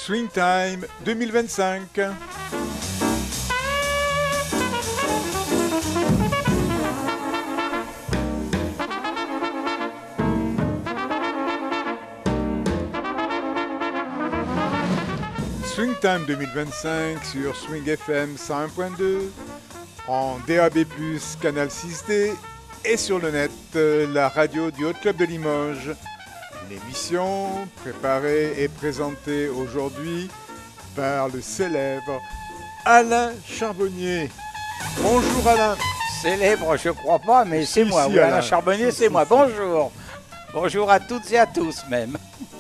Swing Time 2025. Swing Time 2025 sur Swing FM 101.2, en DAB+, canal 6D et sur le net, la radio du Hot Club de Limoges. Une émission préparée et présentée aujourd'hui par le célèbre Alain Charbonnier. Bonjour Alain. Célèbre, je crois pas, mais c'est moi. Oui, Alain Charbonnier, c'est moi. Bonjour. Bonjour à toutes et à tous même.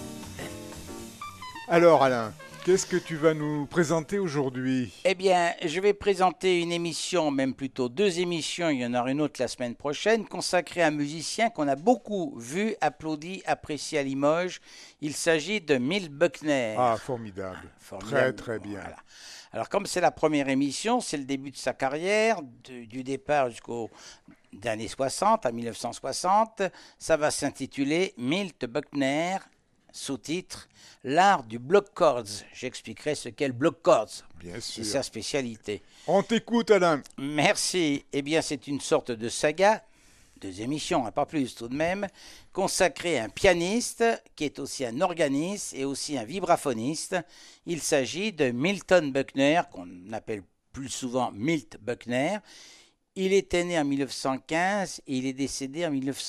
Alors Alain, qu'est-ce que tu vas nous présenter aujourd'hui? Eh bien, je vais présenter une émission, même plutôt deux émissions, il y en aura une autre la semaine prochaine, consacrée à un musicien qu'on a beaucoup vu, applaudi, apprécié à Limoges. Il s'agit de Milt Buckner. Ah, formidable. Formidable. Très bien. Voilà. Alors, comme c'est la première émission, c'est le début de sa carrière, du départ jusqu'aux années 60, à 1960. Ça va s'intituler Milt Buckner, sous-titre L'art du block chords. J'expliquerai ce qu'est le block chords. Bien sûr. C'est sa spécialité. On t'écoute Alain. Merci. Eh bien, c'est une sorte de saga, deux émissions, pas plus tout de même, consacrée à un pianiste qui est aussi un organiste et aussi un vibraphoniste. Il s'agit de Milton Buckner, qu'on appelle plus souvent Milt Buckner. Il était né en 1915 et il est décédé en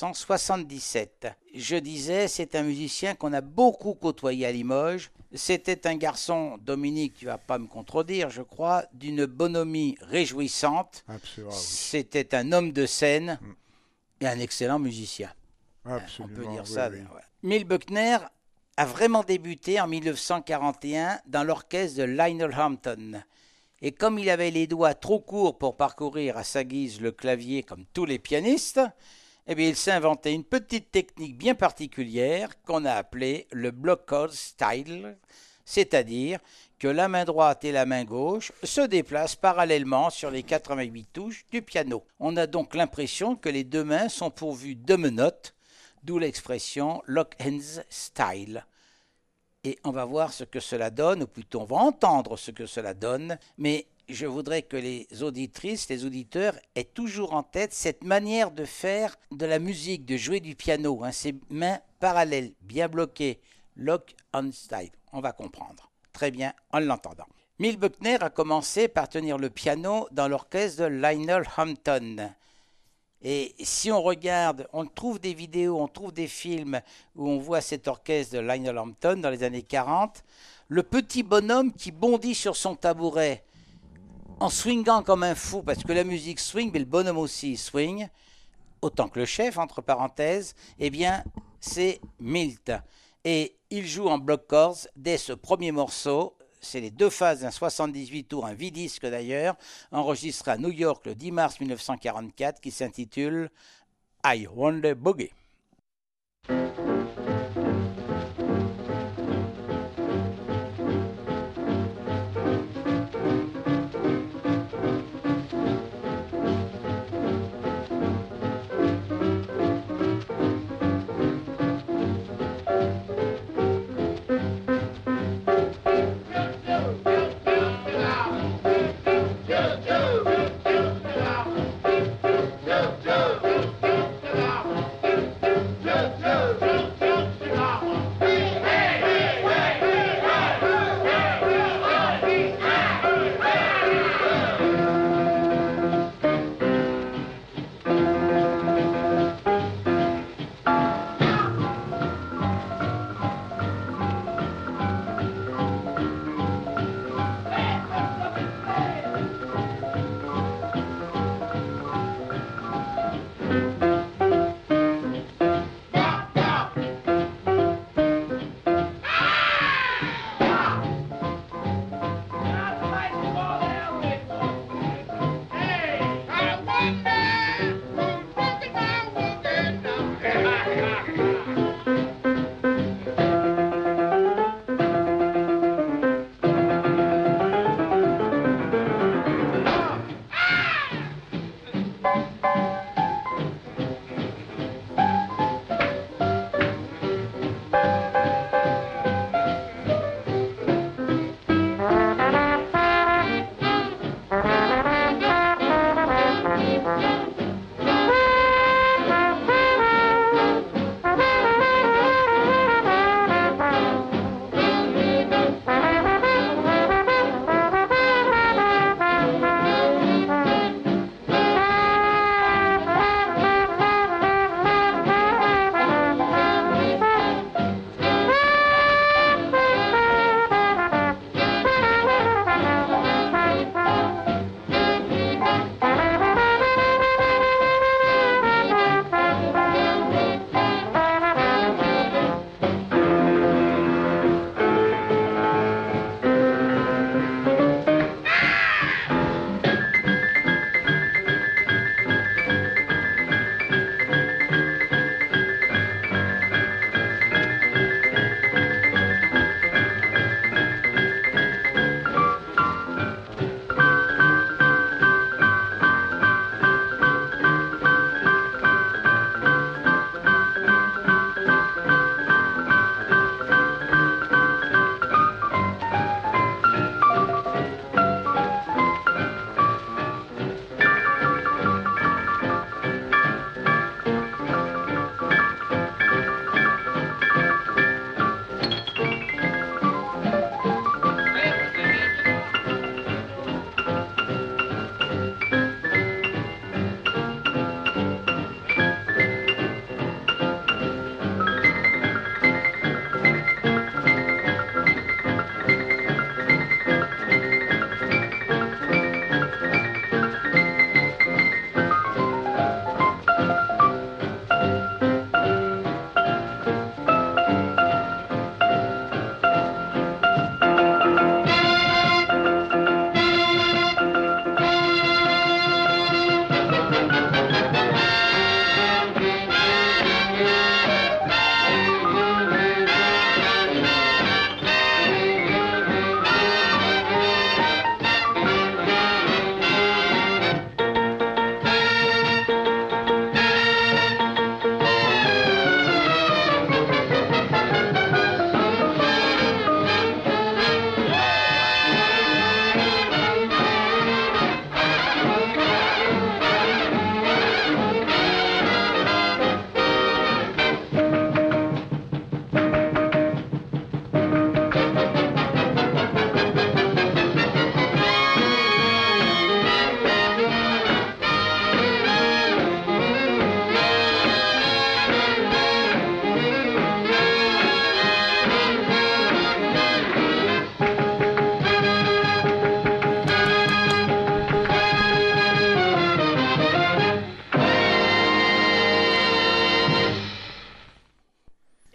1977. Je disais, c'est un musicien qu'on a beaucoup côtoyé à Limoges. C'était un garçon, Dominique, tu vas pas me contredire, je crois, d'une bonhomie réjouissante. Absolument. Oui. C'était un homme de scène et un excellent musicien. Absolument. On peut dire oui, ça. oui. Ouais. Milt Buckner a vraiment débuté en 1941 dans l'orchestre de Lionel Hampton. Et comme il avait les doigts trop courts pour parcourir à sa guise le clavier comme tous les pianistes, eh bien il s'est inventé une petite technique bien particulière qu'on a appelée le block chord style, c'est-à-dire que la main droite et la main gauche se déplacent parallèlement sur les 88 touches du piano. On a donc l'impression que les deux mains sont pourvues de menottes, d'où l'expression lock hands style. Et on va voir ce que cela donne, ou plutôt on va entendre ce que cela donne, mais je voudrais que les auditrices, les auditeurs aient toujours en tête cette manière de faire de la musique, de jouer du piano, ces mains parallèles, bien bloquées, lock on style, on va comprendre. Très bien, en l'entendant. Milt Buckner a commencé par tenir le piano dans l'orchestre de Lionel Hampton. Et si on regarde, on trouve des vidéos, on trouve des films où on voit cet orchestre de Lionel Hampton dans les années 40, le petit bonhomme qui bondit sur son tabouret en swingant comme un fou, parce que la musique swing, mais le bonhomme aussi swing, autant que le chef, entre parenthèses, eh bien, c'est Milt. Et il joue en block chords dès ce premier morceau. C'est les deux phases d'un 78 tours, un V-disque d'ailleurs, enregistré à New York le 10 mars 1944, qui s'intitule I Wonder Boogie.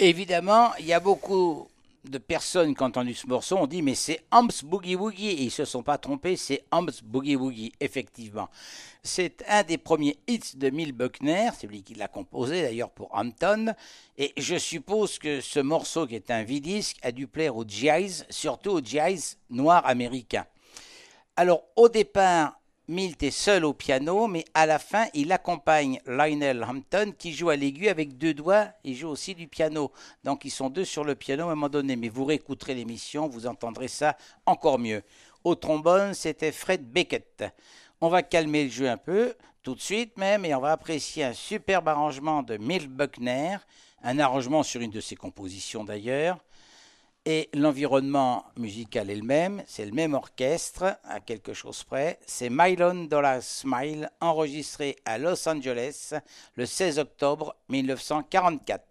Évidemment, il y a beaucoup de personnes qui ont entendu ce morceau ont dit mais c'est Amps Boogie Woogie et ils ne se sont pas trompés, c'est Amps Boogie Woogie, effectivement. C'est un des premiers hits de Milt Buckner, c'est lui qui l'a composé d'ailleurs pour Hampton, et je suppose que ce morceau qui est un V-disque a dû plaire aux GIs, surtout aux GIs noirs américains. Alors au départ, Milt est seul au piano, mais à la fin, il accompagne Lionel Hampton qui joue à l'aigu avec 2 doigts. Il joue aussi du piano. Donc, ils sont 2 sur le piano à un moment donné. Mais vous réécouterez l'émission, vous entendrez ça encore mieux. Au trombone, c'était Fred Beckett. On va calmer le jeu un peu, tout de suite même, et on va apprécier un superbe arrangement de Milt Buckner, un arrangement sur une de ses compositions d'ailleurs. Et l'environnement musical est le même, c'est le même orchestre, à quelque chose près. C'est Million Dollar Smile, enregistré à Los Angeles le 16 octobre 1944.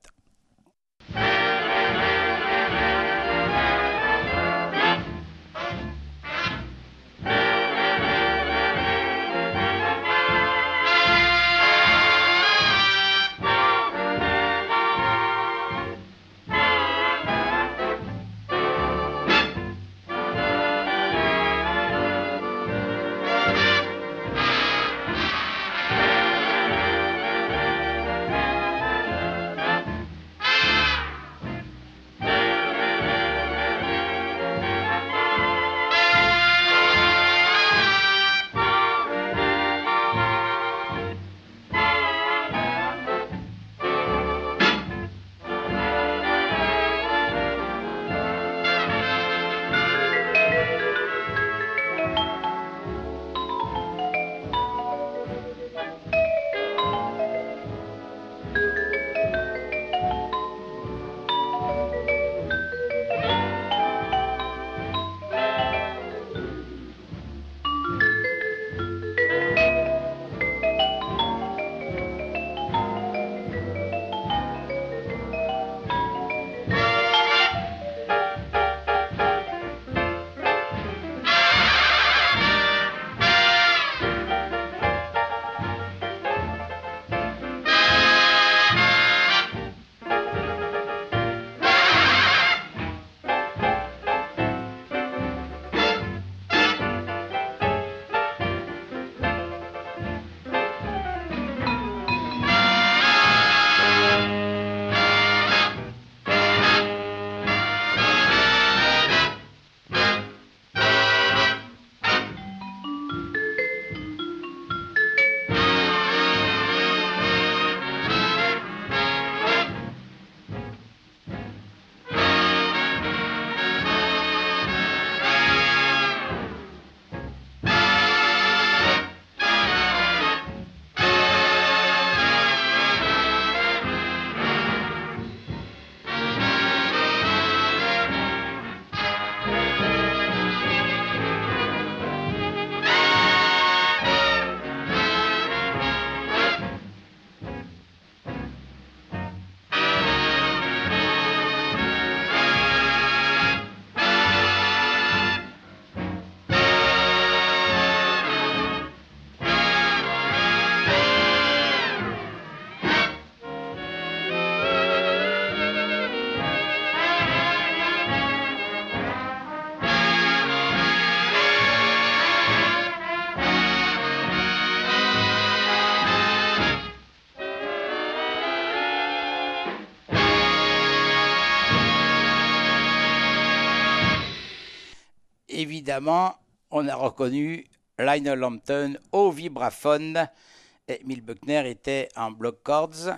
Évidemment, on a reconnu Lionel Hampton au vibraphone. Et Milt Buckner était en block chords.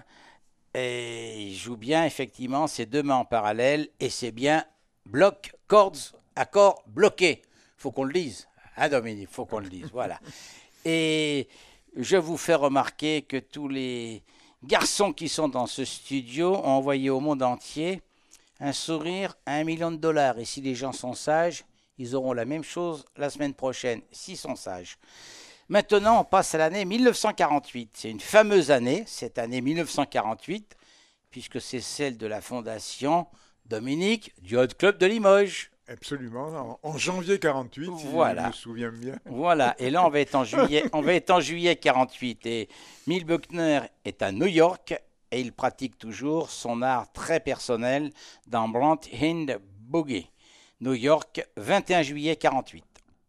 Et il joue bien, effectivement, ses 2 mains en parallèle. Et c'est bien block chords, accord bloqué. Faut qu'on le dise. Hein, Dominique, faut qu'on le dise. Voilà. Et je vous fais remarquer que tous les garçons qui sont dans ce studio ont envoyé au monde entier un sourire à $1 million. Et si les gens sont sages, ils auront la même chose la semaine prochaine, s'ils sont sages. Maintenant, on passe à l'année 1948. C'est une fameuse année, cette année 1948, puisque c'est celle de la fondation, Dominique, du Hot Club de Limoges. Absolument, en janvier 48, voilà. Si je me souviens bien. Voilà, et là on va être en juillet 48, et Milt Buckner est à New York, et il pratique toujours son art très personnel dans Brant Hind Boogie, New York, 21 juillet 48.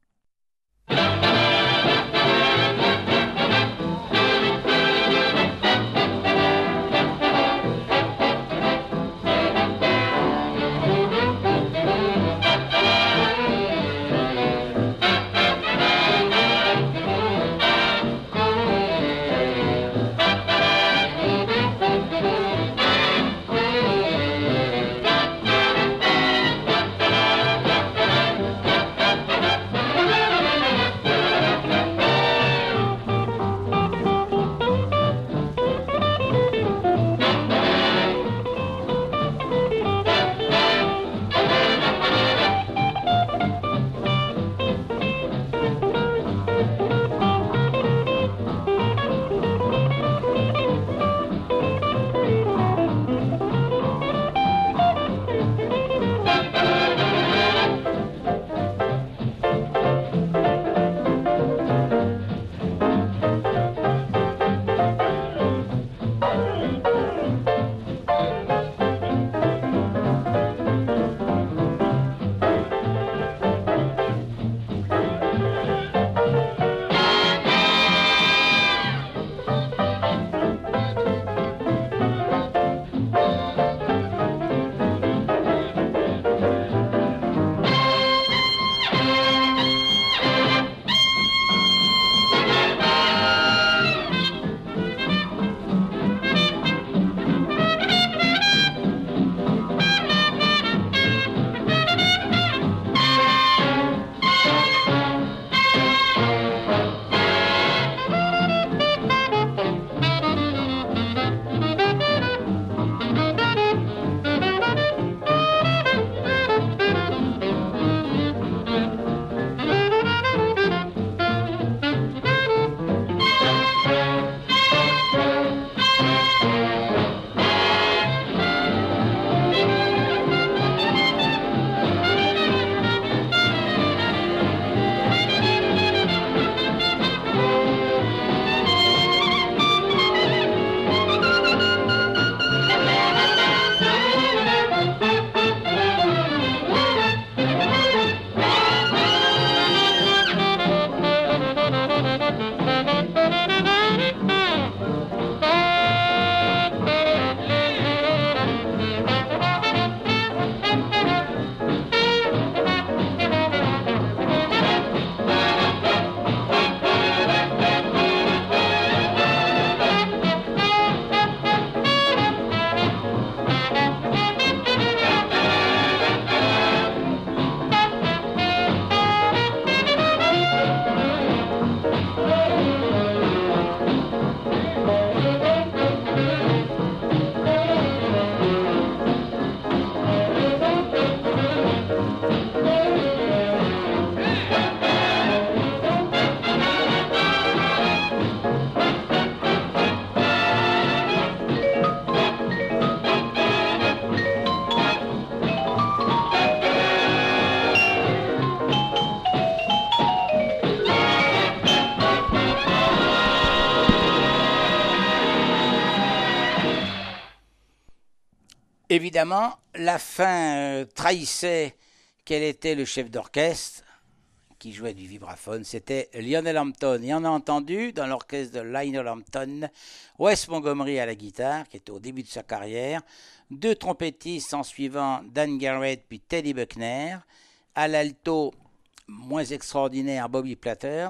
Évidemment, la fin trahissait quel était le chef d'orchestre qui jouait du vibraphone. C'était Lionel Hampton. Et on a entendu dans l'orchestre de Lionel Hampton Wes Montgomery à la guitare, qui était au début de sa carrière, deux trompettistes en suivant Dan Garrett puis Teddy Buckner, à l'alto, moins extraordinaire, Bobby Platter,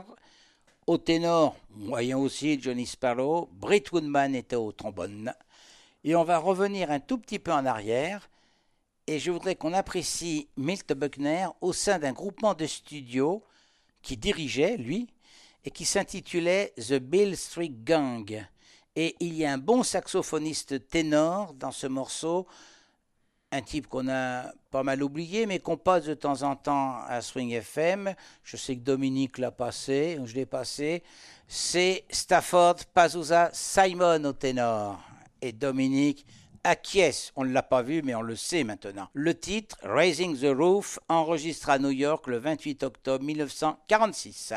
au ténor, moyen aussi, Johnny Sparrow, Britt Woodman était au trombone. Et on va revenir un tout petit peu en arrière, et je voudrais qu'on apprécie Milt Buckner au sein d'un groupement de studio qui dirigeait, lui, et qui s'intitulait The Beale Street Gang. Et il y a un bon saxophoniste ténor dans ce morceau, un type qu'on a pas mal oublié, mais qu'on passe de temps en temps à Swing FM. Je sais que Dominique l'a passé, je l'ai passé. C'est Stafford Pazusa Simon au ténor. Et Dominique acquiesce, on ne l'a pas vu, mais on le sait maintenant. Le titre, Raising the Roof, enregistré à New York le 28 octobre 1946.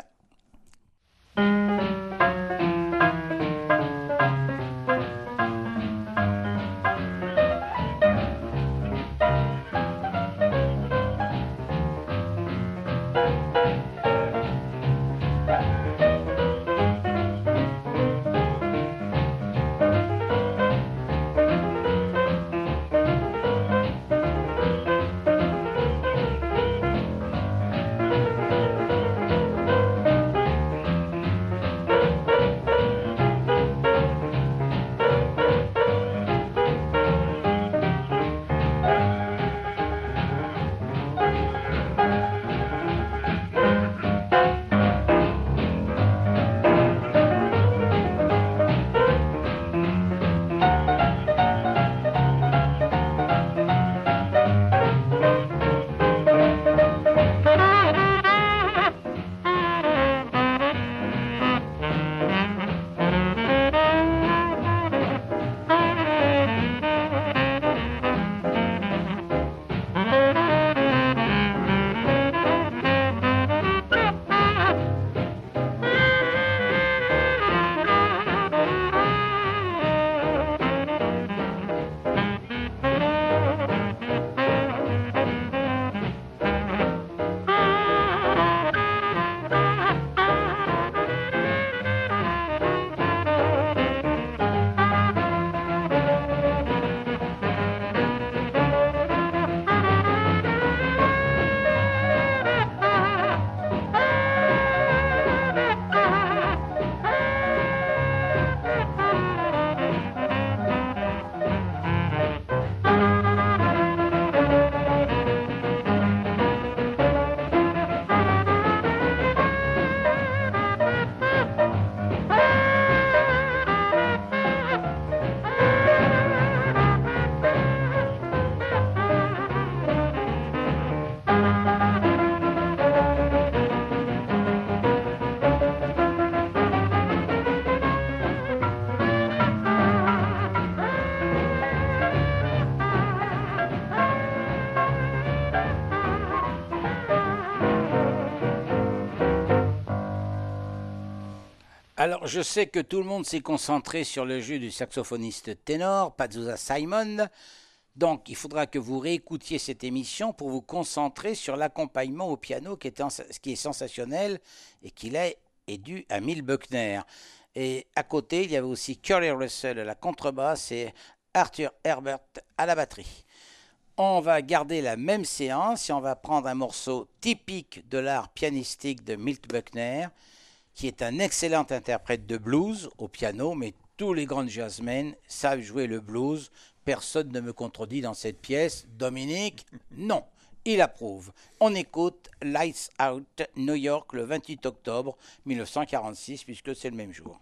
Alors, je sais que tout le monde s'est concentré sur le jeu du saxophoniste ténor, Pazuza Simon. Donc, il faudra que vous réécoutiez cette émission pour vous concentrer sur l'accompagnement au piano qui est sensationnel et est dû à Milt Buckner. Et à côté, il y avait aussi Curly Russell à la contrebasse et Arthur Herbert à la batterie. On va garder la même séance et on va prendre un morceau typique de l'art pianistique de Milt Buckner, qui est un excellent interprète de blues au piano, mais tous les grands jazzmen savent jouer le blues. Personne ne me contredit dans cette pièce. Dominique, non, il approuve. On écoute Lights Out, New York, le 28 octobre 1946, puisque c'est le même jour.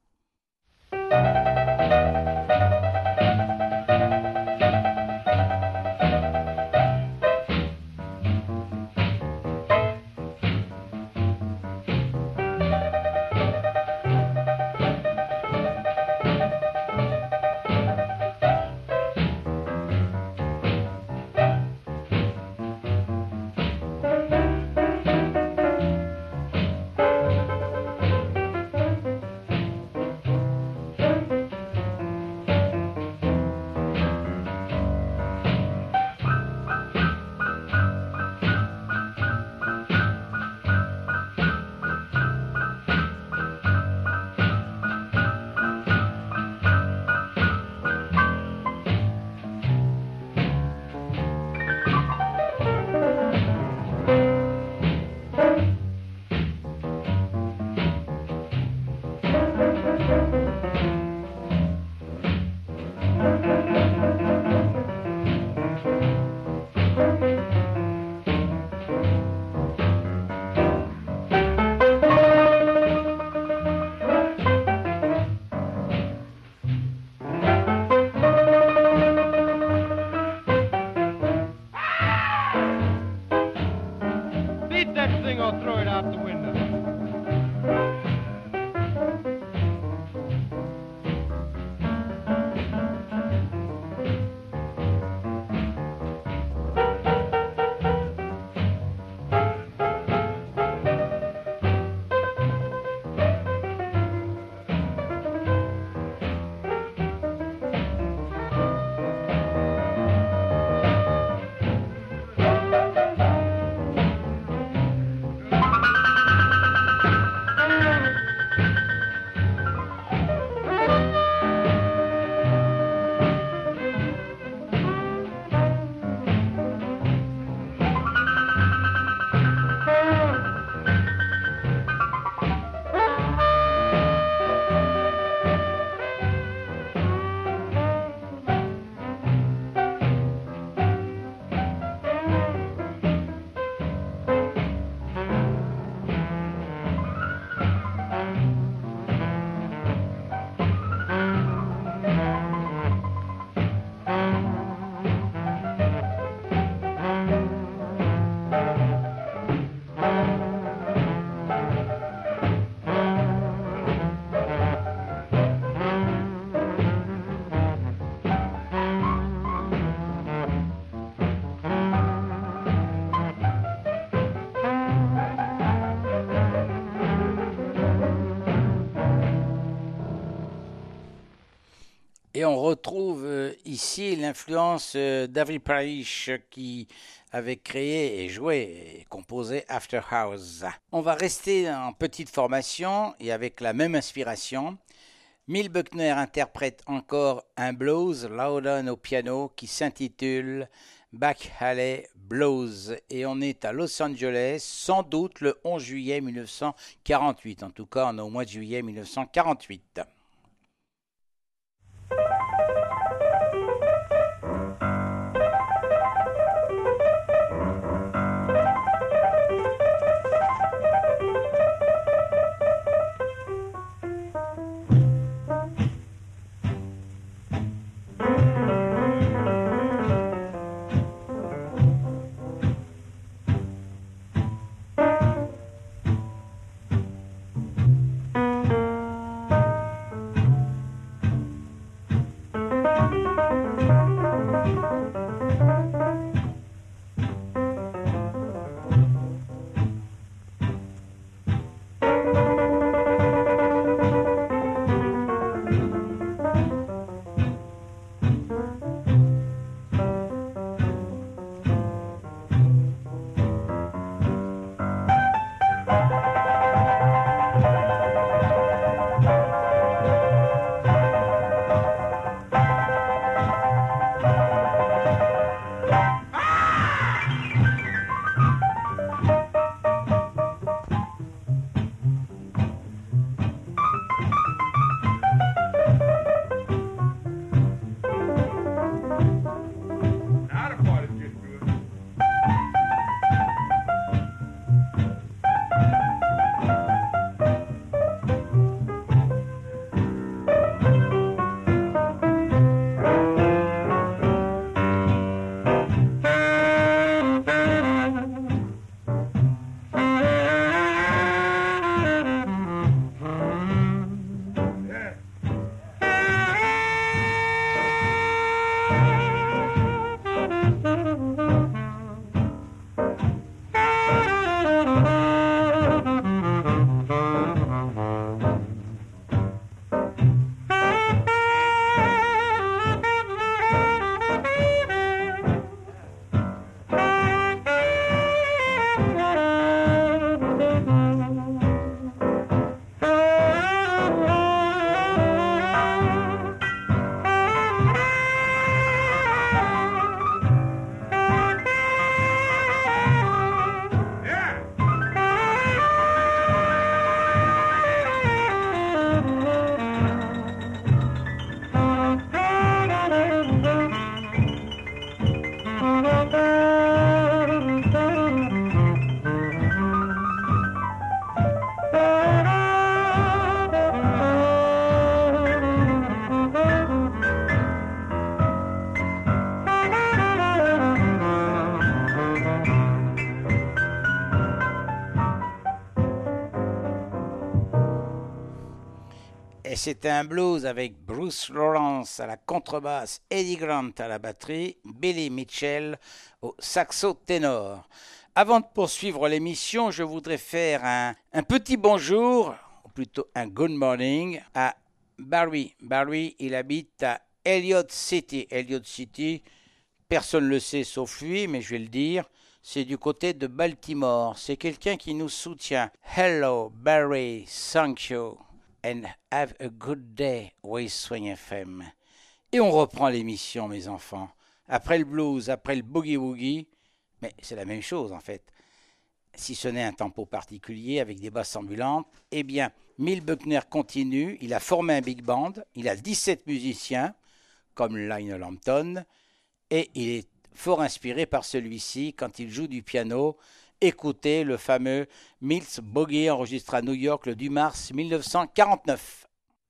Et on retrouve ici l'influence d'Avi Parish qui avait créé et joué et composé After Hours. On va rester en petite formation et avec la même inspiration. Milt Buckner interprète encore un blues Loudon au piano qui s'intitule Back Alley Blues et on est à Los Angeles, sans doute le 11 juillet 1948. En tout cas, on est au mois de juillet 1948. Et c'était un blues avec Bruce Lawrence à la contrebasse, Eddie Grant à la batterie, Billy Mitchell au saxo ténor. Avant de poursuivre l'émission, je voudrais faire un petit bonjour, ou plutôt un good morning, à Barry. Barry, il habite à Elliott City. Elliott City, personne ne le sait sauf lui, mais je vais le dire, c'est du côté de Baltimore. C'est quelqu'un qui nous soutient. Hello, Barry, thank you. And have a good day with Swing FM. Et on reprend l'émission, mes enfants. Après le blues, après le boogie-woogie, mais c'est la même chose en fait. Si ce n'est un tempo particulier avec des basses ambulantes, eh bien, Milt Buckner continue. Il a formé un big band. Il a 17 musiciens, comme Lionel Hampton, et il est fort inspiré par celui-ci quand il joue du piano. Écoutez le fameux Milt's Boogie enregistré à New York le 10 mars 1949.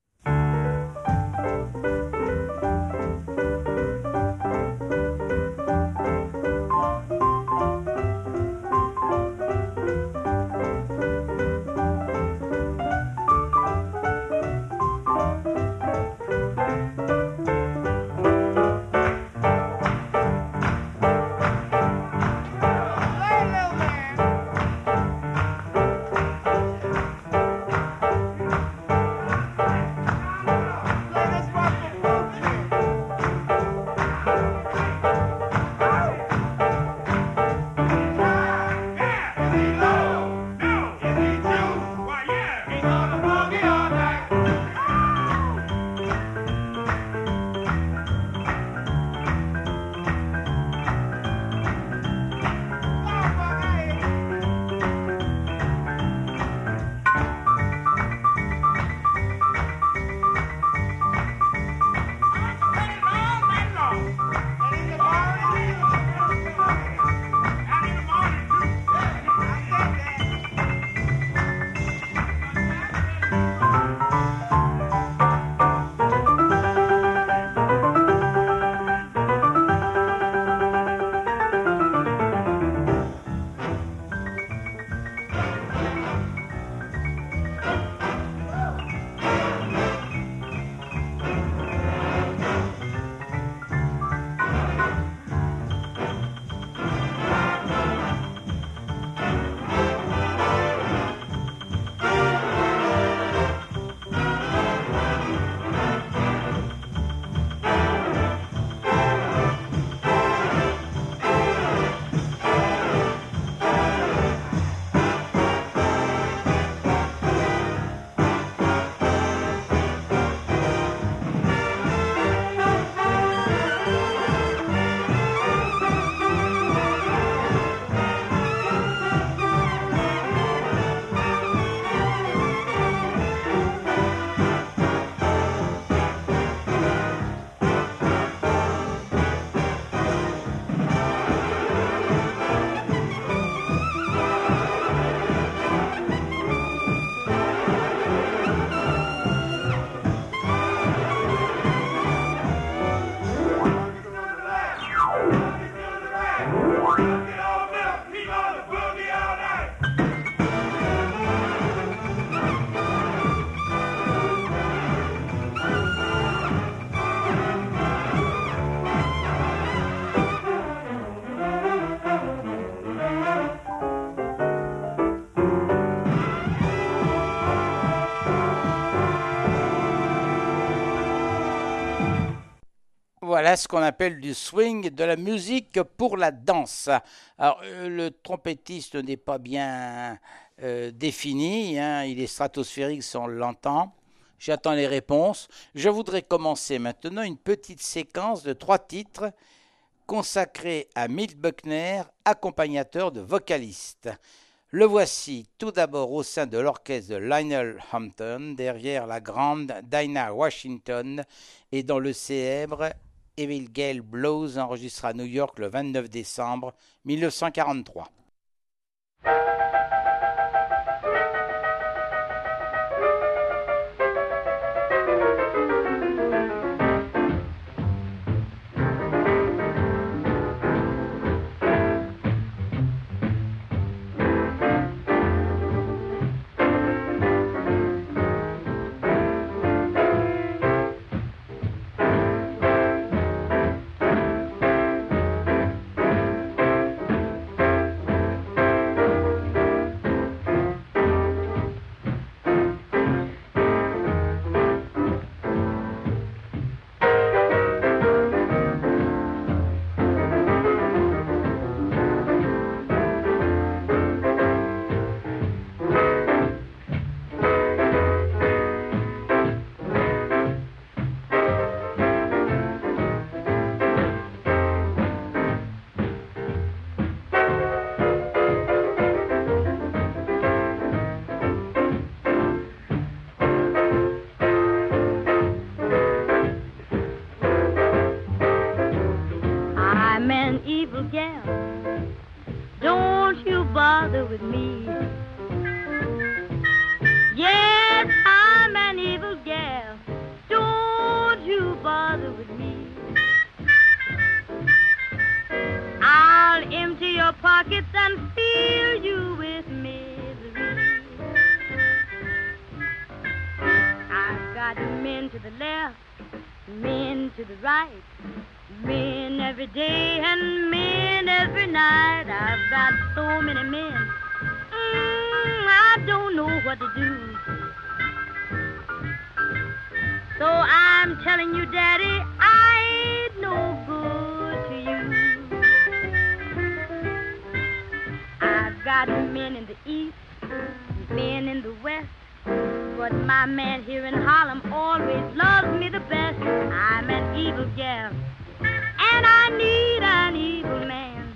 Voilà ce qu'on appelle du swing, de la musique pour la danse. Alors, le trompettiste n'est pas bien défini, hein, il est stratosphérique si on l'entend. J'attends les réponses. Je voudrais commencer maintenant une petite séquence de 3 titres consacrés à Milt Buckner, accompagnateur de vocalistes. Le voici tout d'abord au sein de l'orchestre de Lionel Hampton, derrière la grande Dinah Washington, et dans le célèbre Evil Gale Blues, enregistré à New York le 29 décembre 1943. bother with me. Yes, I'm an evil gal. Don't you bother with me. I'll empty your pockets and fill you with misery. I've got men to the left, men to the right, men every day and men every night. I've got so many men, I don't know what to do. So I'm telling you, Daddy, I ain't no good to you. I've got men in the east, men in the west, but my man here in Harlem always loves me the best. I'm an evil gal, and I need an evil man.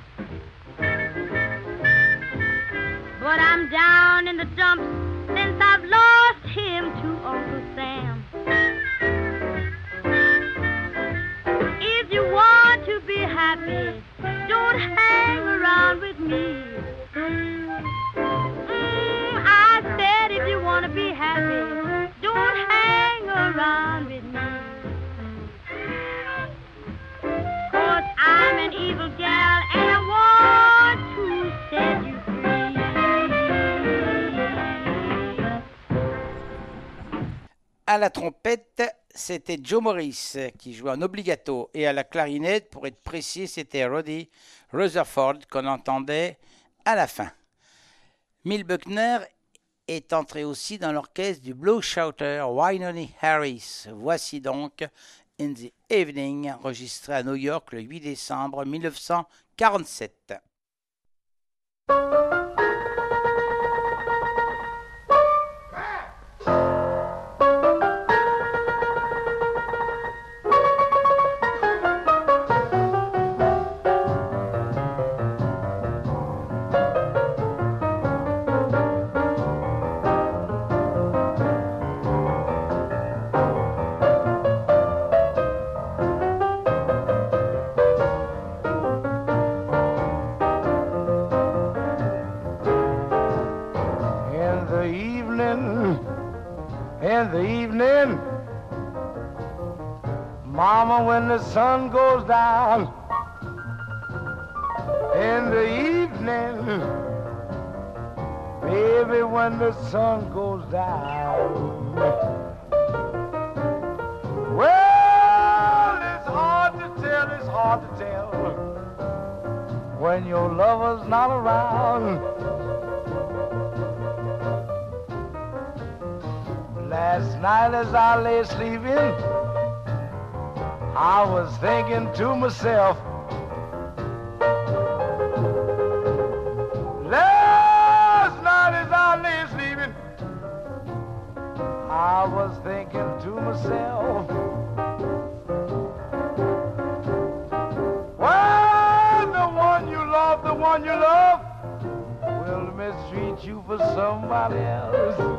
But I'm down in the dumps since I've lost him to Uncle Sam. If you want to be happy, don't hang around with me. I said if you want to be happy, don't hang around with me. 'Cause I'm an evil gal and I want to set you free. À la trompette, c'était Joe Morris qui jouait en obligato, et à la clarinette, pour être précis, c'était Roddy Rutherford qu'on entendait à la fin. Milt Buckner est entré aussi dans l'orchestre du blues shouter Wynonie Harris. Voici donc In the Evening, enregistré à New York le 8 décembre 1947. In the evening, Mama, when the sun goes down. In the evening, baby, when the sun goes down. Well, it's hard to tell when your lover's not around. Last night as I lay sleeping, I was thinking to myself, last night as I lay sleeping, I was thinking to myself, well, the one you love will mistreat you for somebody else.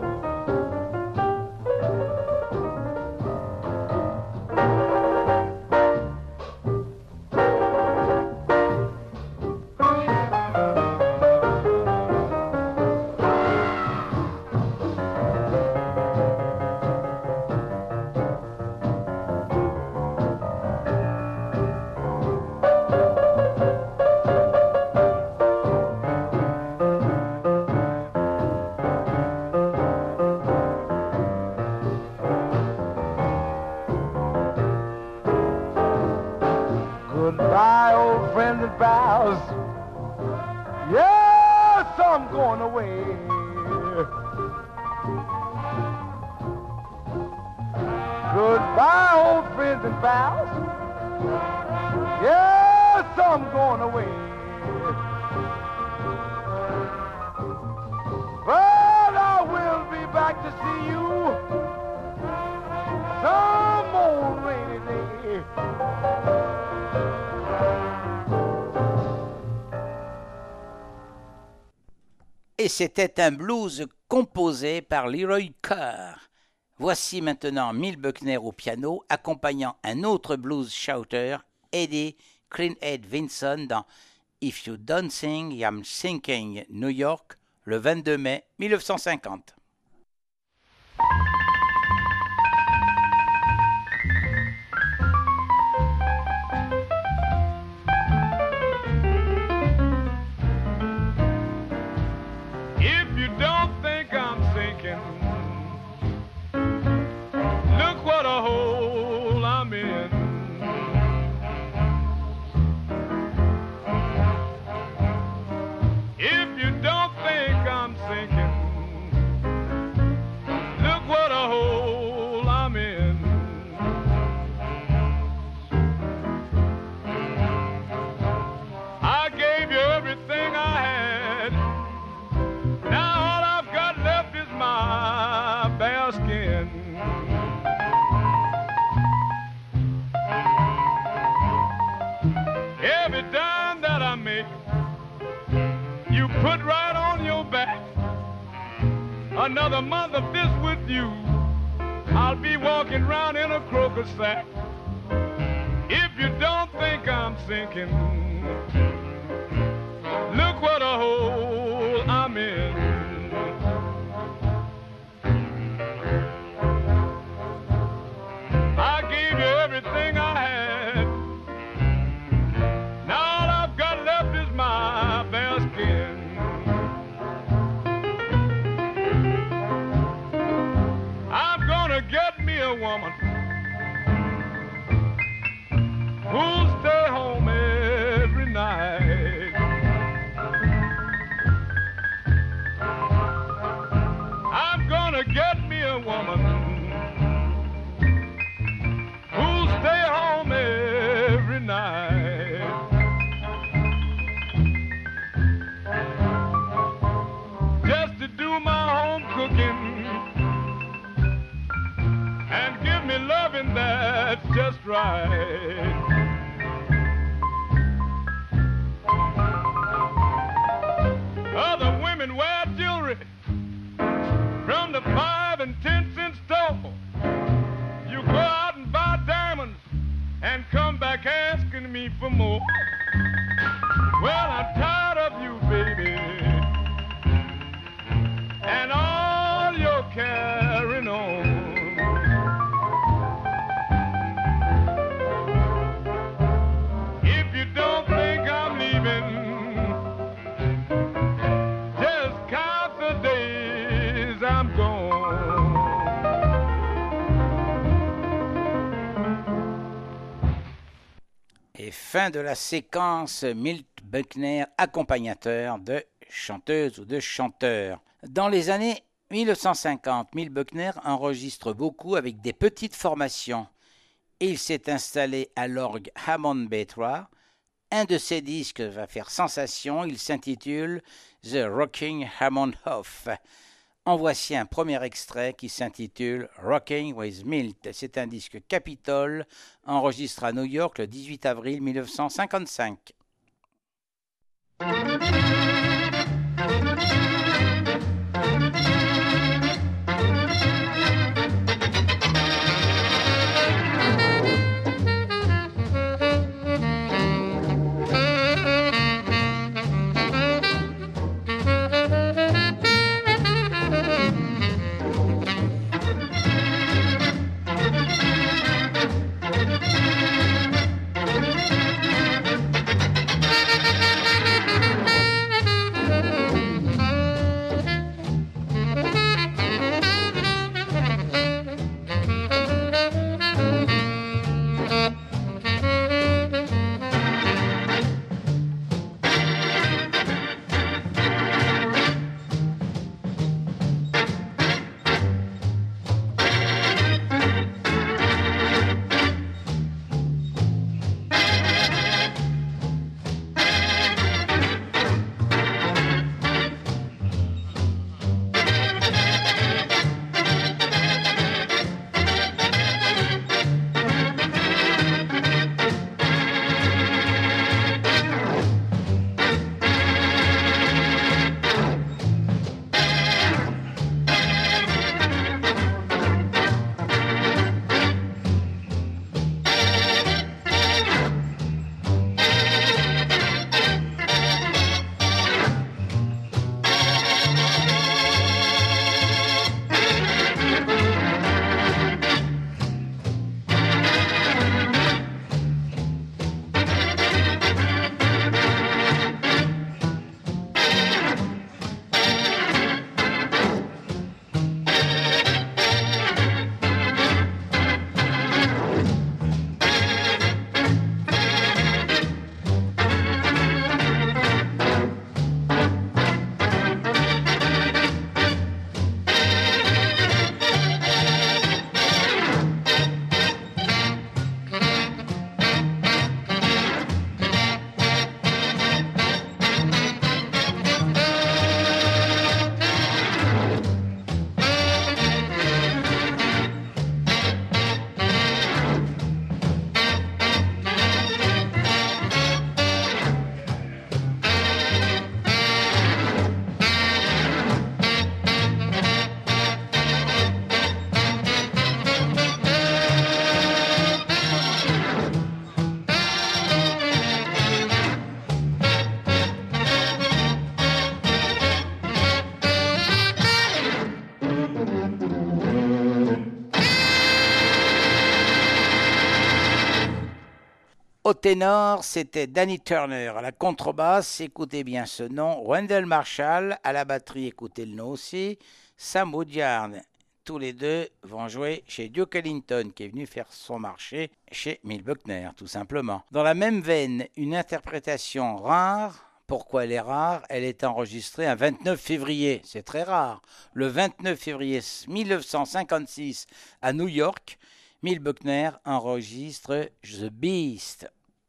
Goodbye, old friends and pals. Yes, I'm going away. Goodbye, old friends and pals. Yes, I'm going away. But I will be back to see you some old rainy day. Et c'était un blues composé par Leroy Kerr. Voici maintenant Milt Buckner au piano, accompagnant un autre blues shouter, Eddie Cleanhead Vinson, dans If You Don't Sing, I'm Sinking, New York, le 22 mai 1950. If you don't think I'm sinking, look what a hole I'm in. If you don't think I'm sinking, look what a hole I'm in. I gave you everything I had. Now all I've got left is my bare skin. Every dime that I make, you put right on your back. Another month of this with you, I'll be walking around in a croaker sack. If you don't think I'm sinking, look what a hole I'm in. I gave you everything I had. Now all I've got left is my bare skin. I'm gonna get me a woman who'll stay home every night. I'm gonna get me a woman who'll stay home every night. Just to do my home cooking and give me loving that's just right. Other women wear jewelry from the 5 and 10 cent store. You go out and buy diamonds and come back asking me for more. Well, I'm tired of you, baby, and all your carrying on. If you don't think I'm leaving, just count the days I'm gone. Et fin de la séquence Milt Buckner, accompagnateur de chanteuses ou de chanteurs. Dans les années 1950, Milt Buckner enregistre beaucoup avec des petites formations. Il s'est installé à l'orgue Hammond B3. Un de ses disques va faire sensation, il s'intitule The Rocking Hammond Off. En voici un premier extrait qui s'intitule Rocking with Milt. C'est un disque Capitol, enregistré à New York le 18 avril 1955. Au ténor, c'était Danny Turner. À la contrebasse, écoutez bien ce nom. Wendell Marshall. À la batterie, écoutez le nom aussi. Sam Woodyard. Tous les deux vont jouer chez Duke Ellington, qui est venu faire son marché chez Milt Buckner, tout simplement. Dans la même veine, une interprétation rare. Pourquoi elle est rare? Elle est enregistrée un 29 février. C'est très rare. Le 29 février 1956, à New York, Milt Buckner enregistre The Beast.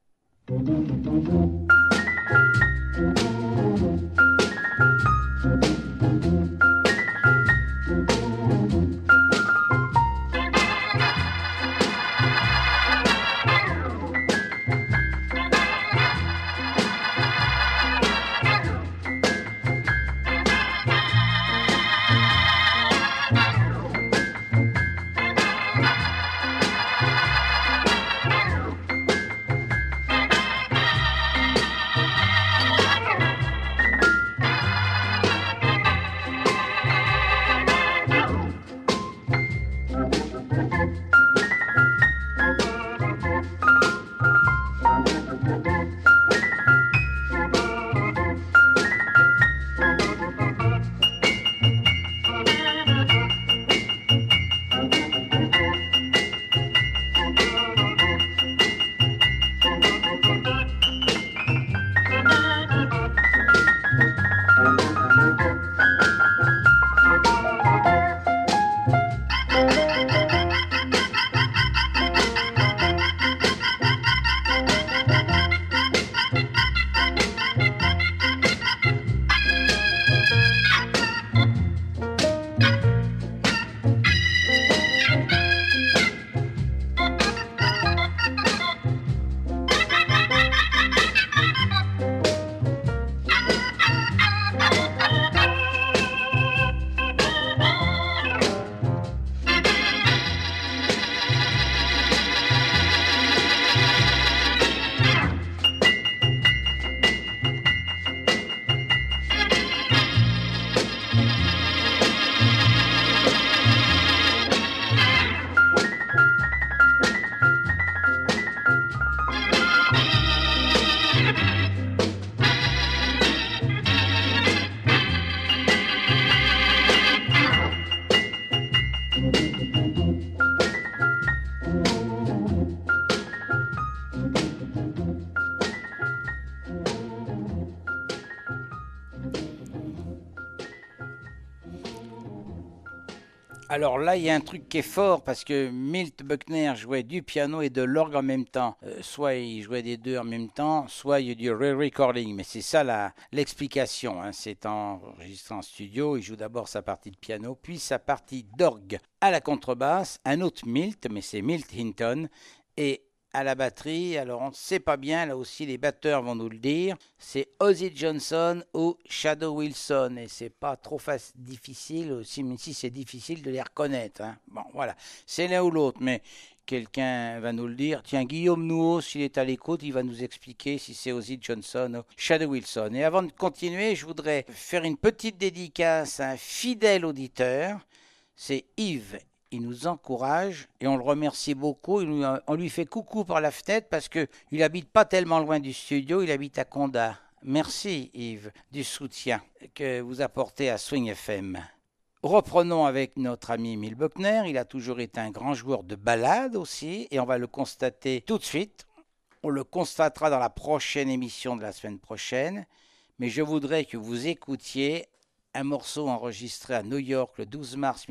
Alors là, il y a un truc qui est fort parce que Milt Buckner jouait du piano et de l'orgue en même temps. Soit il jouait des deux en même temps, soit il y a du re-recording. Mais c'est ça l'explication. Hein. C'est enregistré en studio. Il joue d'abord sa partie de piano, puis sa partie d'orgue. À la contrebasse, un autre Milt, mais c'est Milt Hinton. Et à la batterie, alors on ne sait pas bien, là aussi les batteurs vont nous le dire, c'est Ozzie Johnson ou Shadow Wilson, et c'est pas trop difficile aussi, même si c'est difficile de les reconnaître. Hein. Bon, voilà, c'est l'un ou l'autre, mais quelqu'un va nous le dire. Tiens, Guillaume Nouveau, s'il est à l'écoute, il va nous expliquer si c'est Ozzie Johnson ou Shadow Wilson. Et avant de continuer, je voudrais faire une petite dédicace à un fidèle auditeur, c'est Yves. Il nous encourage et on le remercie beaucoup. On lui fait coucou par la fenêtre parce qu'il n'habite pas tellement loin du studio, il habite à Condat. Merci Yves du soutien que vous apportez à Swing FM. Reprenons avec notre ami Milt Buckner. Il a toujours été un grand joueur de ballades aussi et on va le constater tout de suite. On le constatera dans la prochaine émission de la semaine prochaine. Mais je voudrais que vous écoutiez un morceau enregistré à New York le 12 mars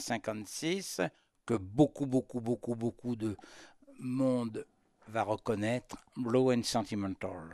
1956 que beaucoup de monde va reconnaître, Blue and Sentimental.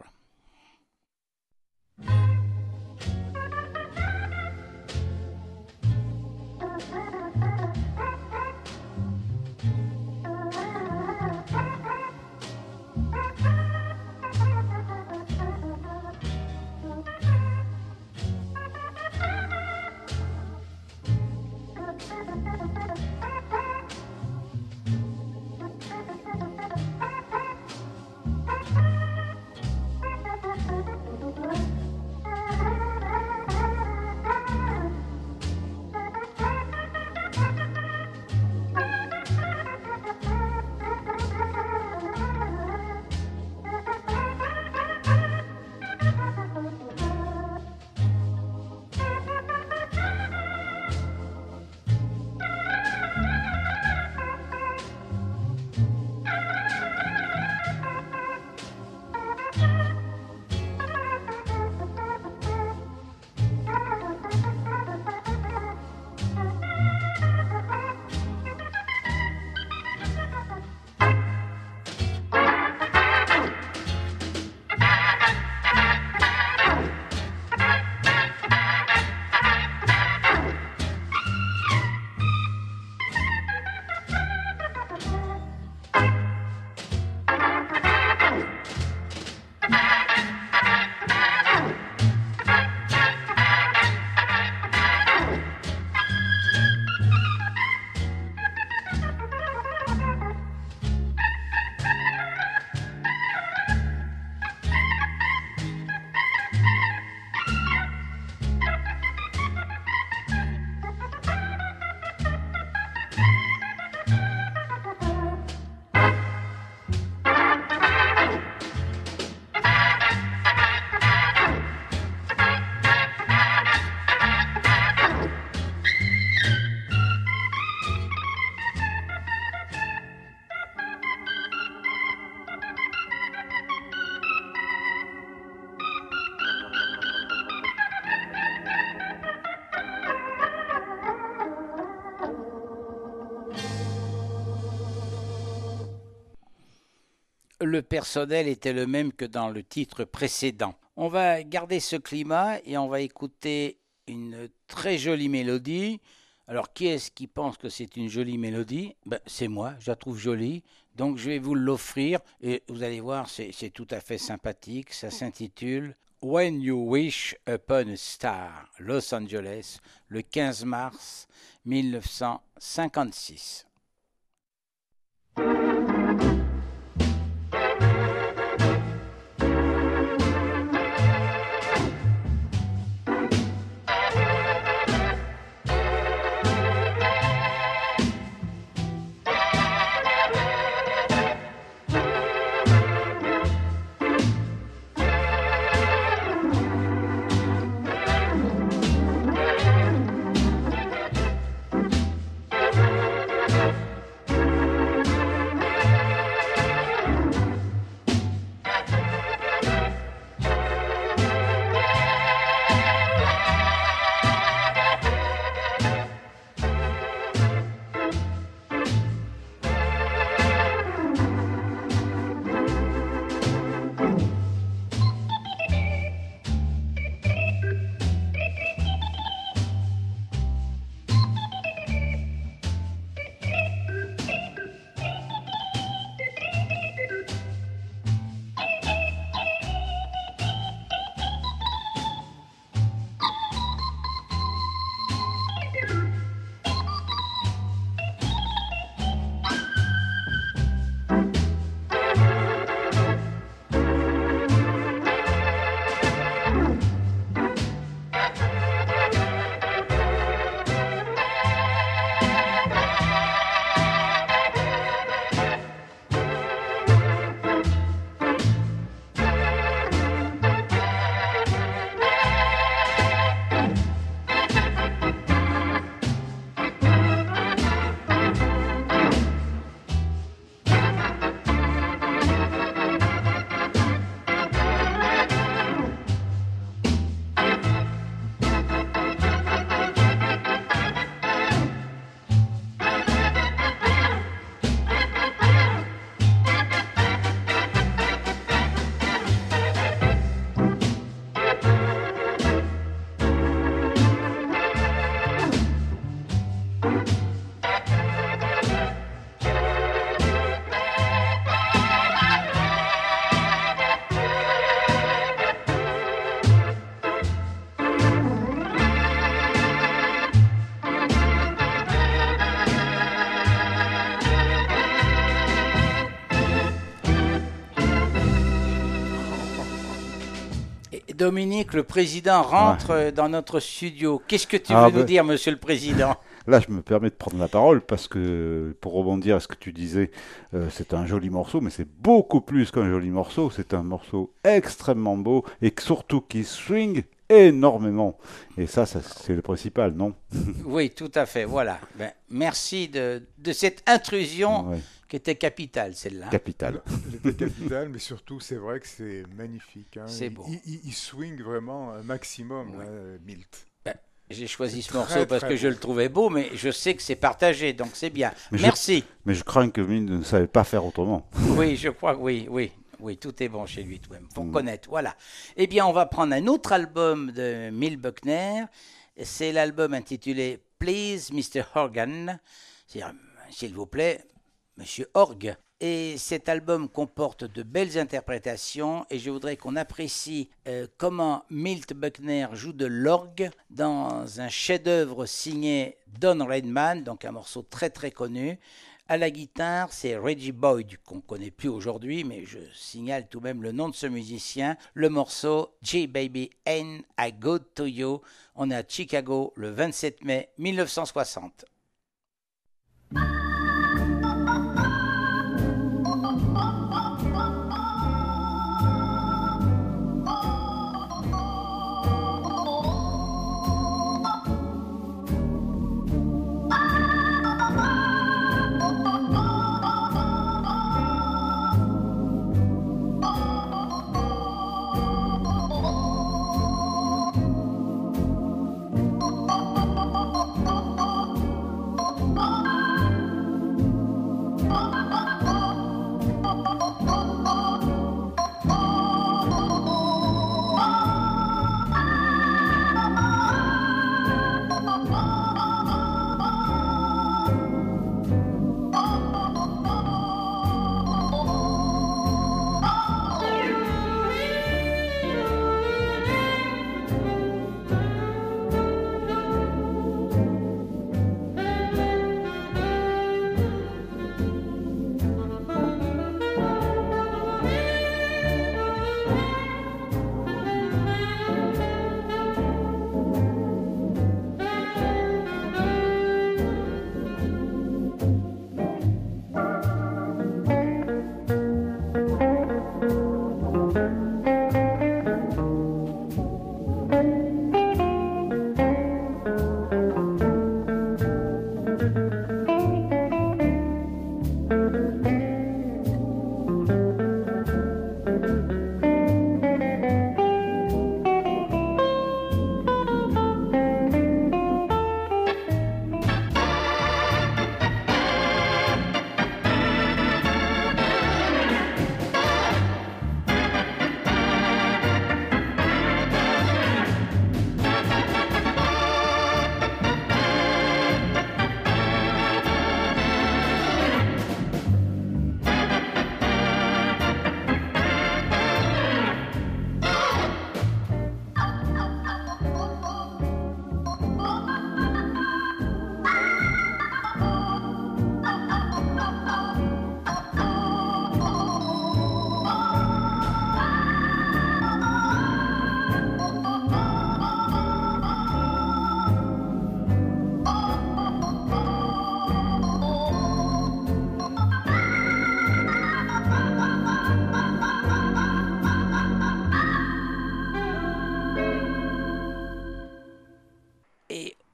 le personnel était le même que dans le titre précédent. On va garder ce climat et on va écouter une très jolie mélodie. Alors, qui est-ce qui pense que c'est une jolie mélodie? C'est moi, je la trouve jolie. Donc, je vais vous l'offrir et vous allez voir, c'est tout à fait sympathique. Ça s'intitule When You Wish Upon a Star, Los Angeles, le 15 mars 1956. Dominique, le président rentre dans notre studio. Qu'est-ce que tu veux nous dire, monsieur le président? Là, je me permets de prendre la parole parce que, pour rebondir à ce que tu disais, c'est un joli morceau, mais c'est beaucoup plus qu'un joli morceau. C'est un morceau extrêmement beau et surtout qui swing énormément. Et ça c'est le principal, non? Oui, tout à fait, voilà. Merci de cette intrusion. Ouais. Qui était capitale, celle-là. Capitale. Elle était capitale, mais surtout, c'est vrai que c'est magnifique. Hein. C'est beau. Il swing vraiment un maximum, ouais. Milt. J'ai choisi ce morceau parce que je le trouvais beau, mais je sais que c'est partagé, donc c'est bien. Mais merci. Mais je crains que Milt ne savait pas faire autrement. Oui, je crois que oui, tout est bon chez lui, tout même. Faut connaître, voilà. Eh bien, on va prendre un autre album de Milt Buckner. C'est l'album intitulé Please, Mr. Organ. C'est-à-dire, s'il vous plaît, Monsieur Org. Et cet album comporte de belles interprétations et je voudrais qu'on apprécie comment Milt Buckner joue de l'orgue dans un chef-d'œuvre signé Don Redman, donc un morceau très très connu. À la guitare, c'est Reggie Boyd, qu'on ne connaît plus aujourd'hui, mais je signale tout de même le nom de ce musicien. Le morceau Gee Baby Ain't I Good to You. On est à Chicago le 27 mai 1960.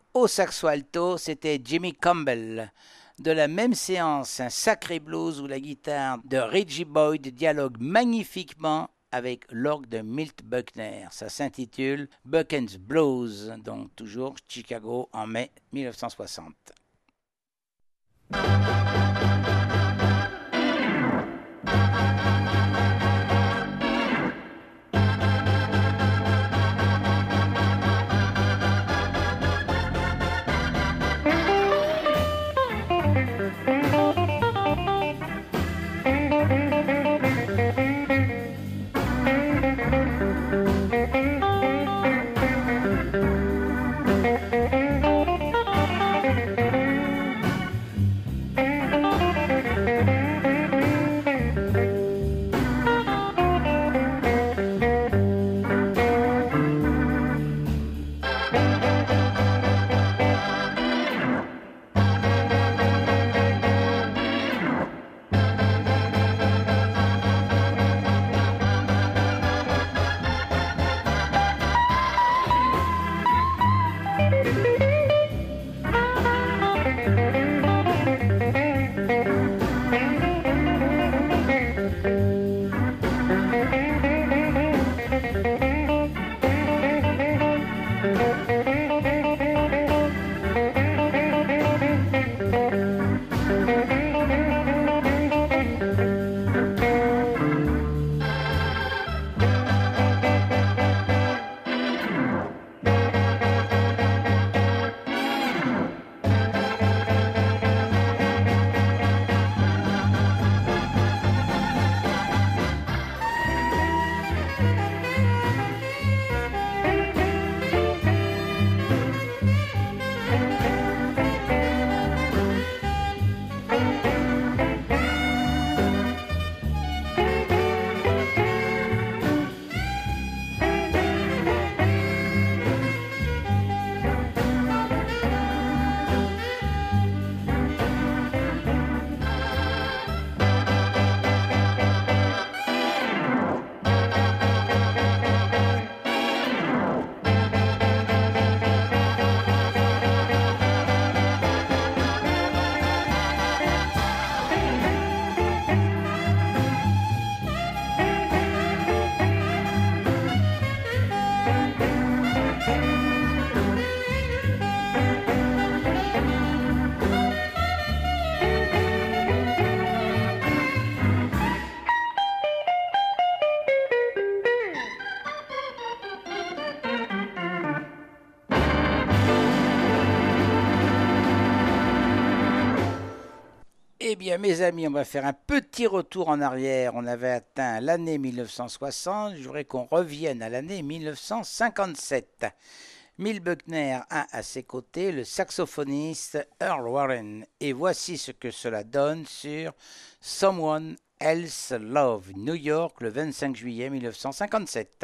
Au saxo alto, c'était Jimmy Campbell. De la même séance, un sacré blues où la guitare de Reggie Boyd dialogue magnifiquement avec l'orgue de Milt Buckner. Ça s'intitule Buchan's Blues, donc toujours Chicago en mai 1960. Eh bien, mes amis, on va faire un petit retour en arrière. On avait atteint l'année 1960. Je voudrais qu'on revienne à l'année 1957. Milt Buckner a à ses côtés le saxophoniste Earl Warren. Et voici ce que cela donne sur Someone Else Love, New York, le 25 juillet 1957.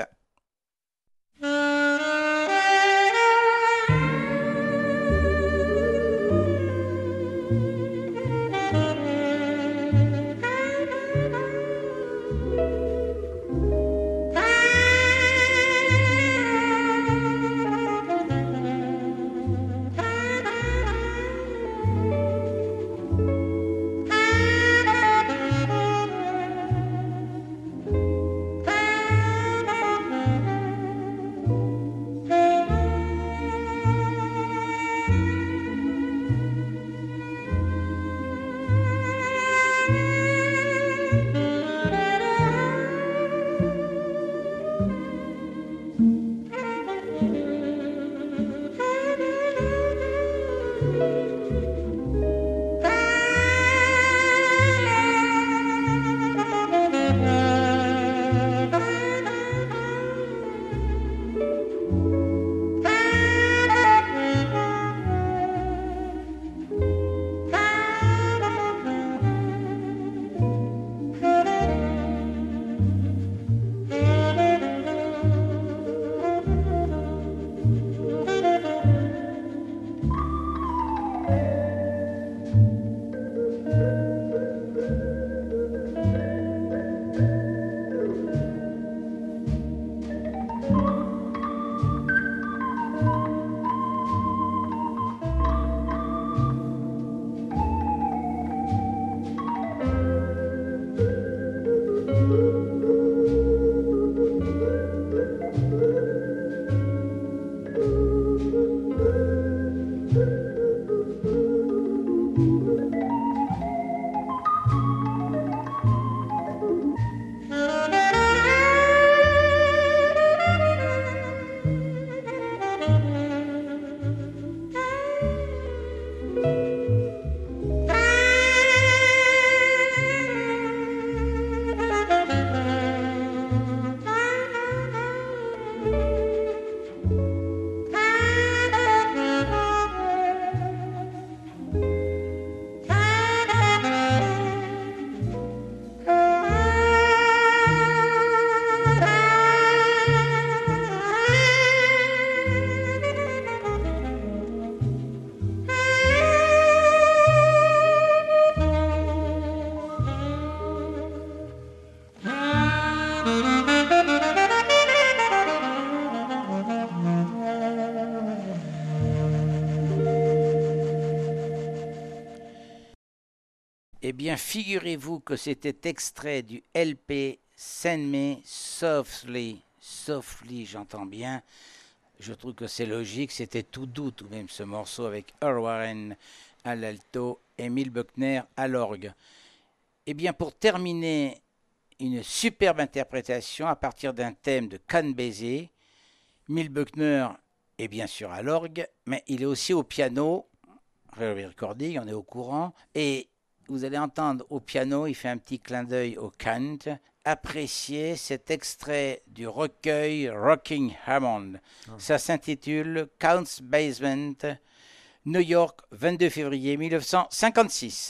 bien, figurez-vous que c'était extrait du LP Send Me Softly. Softly, j'entends bien. Je trouve que c'est logique, c'était tout doux tout de même ce morceau avec Earl Warren à l'alto et Milt Buckner à l'orgue. Eh bien, pour terminer, une superbe interprétation à partir d'un thème de Count Basie. Milt Buckner est bien sûr à l'orgue, mais il est aussi au piano, recording, on est au courant, et vous allez entendre au piano, il fait un petit clin d'œil au Count. Appréciez cet extrait du recueil Rocking Hammond. Ça s'intitule Count's Basement, New York, 22 février 1956.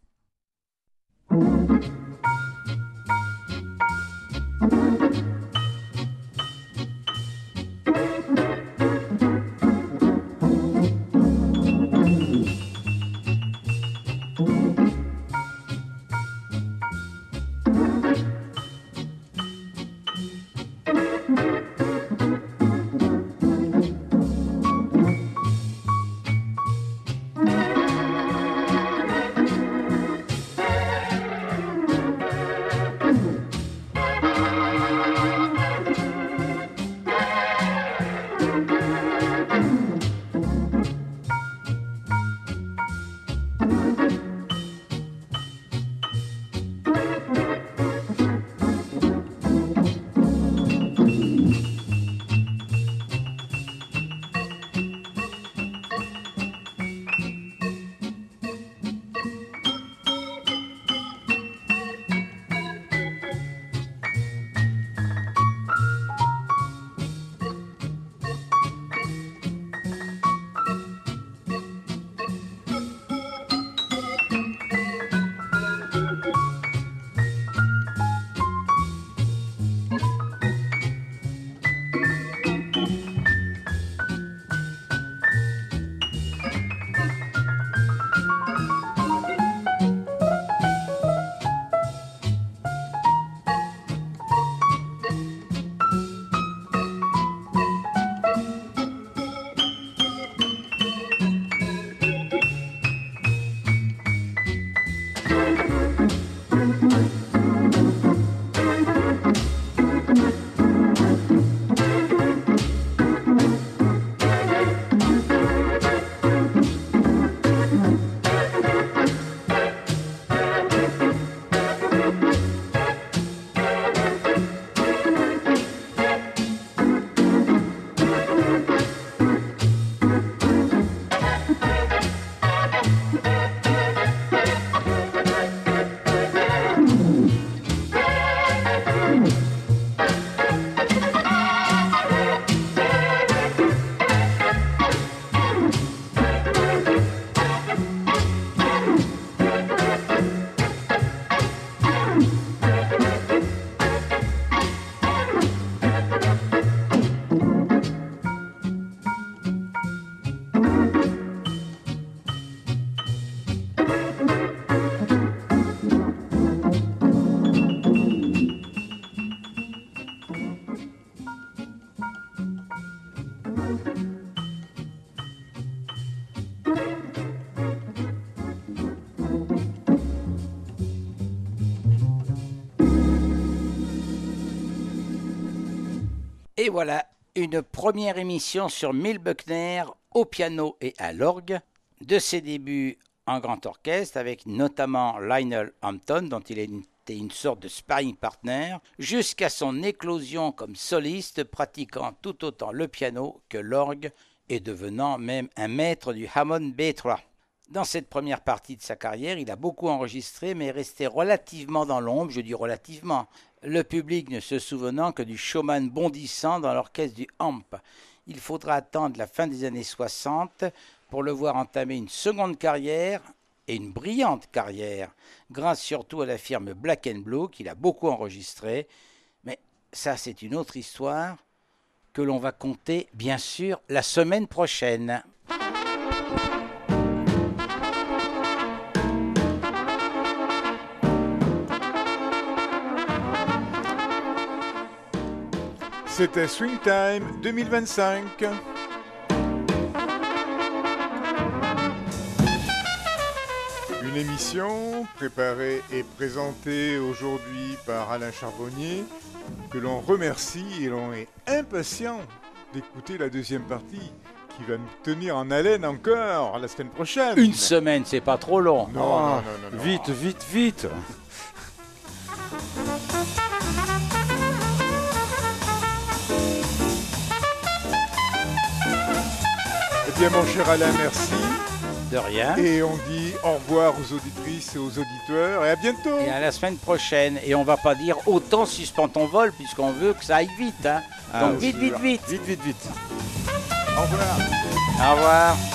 Et voilà, une première émission sur Milt Buckner au piano et à l'orgue, de ses débuts en grand orchestre avec notamment Lionel Hampton dont il était une sorte de sparring partner, jusqu'à son éclosion comme soliste pratiquant tout autant le piano que l'orgue et devenant même un maître du Hammond B3. Dans cette première partie de sa carrière, il a beaucoup enregistré mais est resté relativement dans l'ombre, je dis relativement, le public ne se souvenant que du showman bondissant dans l'orchestre du Hamp. Il faudra attendre la fin des années 60 pour le voir entamer une seconde carrière, et une brillante carrière, grâce surtout à la firme Black & Blue qu'il a beaucoup enregistré. Mais ça, c'est une autre histoire que l'on va conter, bien sûr, la semaine prochaine. C'était Swing Time 2025. Une émission préparée et présentée aujourd'hui par Alain Charbonnier, que l'on remercie et l'on est impatient d'écouter la deuxième partie qui va nous tenir en haleine encore la semaine prochaine. Une semaine, c'est pas trop long. Non. Vite, vite, vite. Eh bien, mon cher Alain, merci. De rien. Et on dit au revoir aux auditrices et aux auditeurs et à bientôt. Et à la semaine prochaine. Et on va pas dire autant suspend ton vol puisqu'on veut que ça aille vite. Hein. Ah, Donc vite, vite, vite. Vite, vite, vite. Au revoir. Au revoir.